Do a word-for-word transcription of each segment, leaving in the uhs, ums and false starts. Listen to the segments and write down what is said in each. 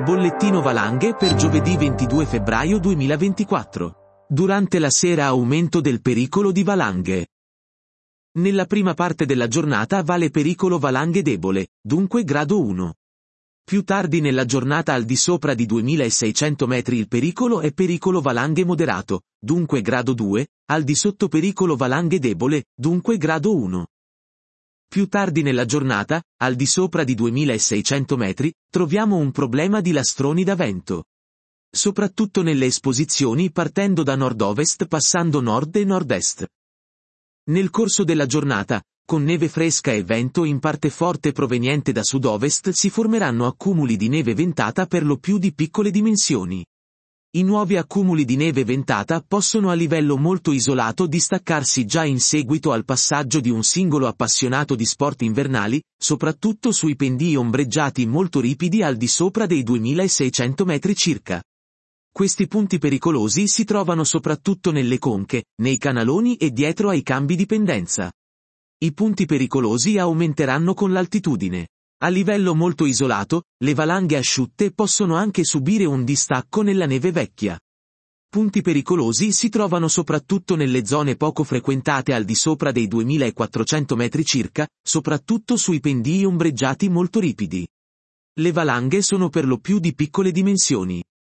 Bollettino valanghe per giovedì ventidue febbraio duemilaventiquattro. Durante la sera aumento del pericolo di valanghe. Nella prima parte della giornata vale pericolo valanghe debole, dunque grado uno. Più tardi nella giornata al di sopra di duemilaseicento metri il pericolo è pericolo valanghe moderato, dunque grado due, al di sotto pericolo valanghe debole, dunque grado uno. Più tardi nella giornata, al di sopra di duemilaseicento metri, troviamo un problema di lastroni da vento. Soprattutto nelle esposizioni partendo da nord-ovest passando nord e nord-est. Nel corso della giornata, con neve fresca e vento in parte forte proveniente da sud-ovest si formeranno accumuli di neve ventata per lo più di piccole dimensioni. I nuovi accumuli di neve ventata possono a livello molto isolato distaccarsi già in seguito al passaggio di un singolo appassionato di sport invernali, soprattutto sui pendii ombreggiati molto ripidi al di sopra dei duemilaseicento metri circa. Questi punti pericolosi si trovano soprattutto nelle conche, nei canaloni e dietro ai cambi di pendenza. I punti pericolosi aumenteranno con l'altitudine. A livello molto isolato, le valanghe asciutte possono anche subire un distacco nella neve vecchia. Punti pericolosi si trovano soprattutto nelle zone poco frequentate al di sopra dei duemilaquattrocento metri circa, soprattutto sui pendii ombreggiati molto ripidi. Le valanghe sono per lo più di piccole dimensioni.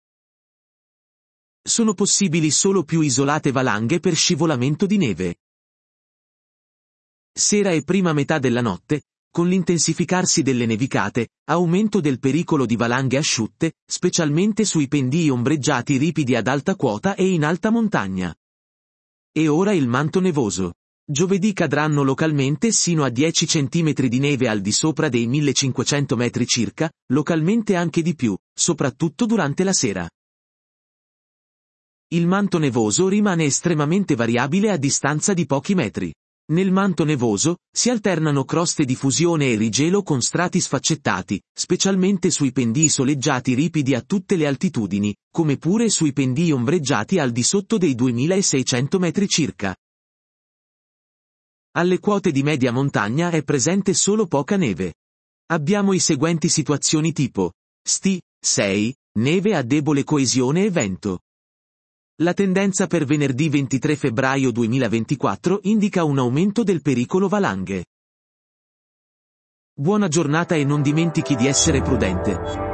Sono possibili solo più isolate valanghe per scivolamento di neve. Sera e prima metà della notte, con l'intensificarsi delle nevicate, aumento del pericolo di valanghe asciutte, specialmente sui pendii ombreggiati ripidi ad alta quota e in alta montagna. E ora il manto nevoso. Giovedì cadranno localmente sino a dieci centimetri di neve al di sopra dei millecinquecento metri circa, localmente anche di più, soprattutto durante la sera. Il manto nevoso rimane estremamente variabile a distanza di pochi metri. Nel manto nevoso, si alternano croste di fusione e rigelo con strati sfaccettati, specialmente sui pendii soleggiati ripidi a tutte le altitudini, come pure sui pendii ombreggiati al di sotto dei duemilaseicento metri circa. Alle quote di media montagna è presente solo poca neve. Abbiamo i seguenti situazioni tipo: S T sei, neve a debole coesione e vento. La tendenza per venerdì ventitré febbraio duemilaventiquattro indica un aumento del pericolo valanghe. Buona giornata e non dimentichi di essere prudente.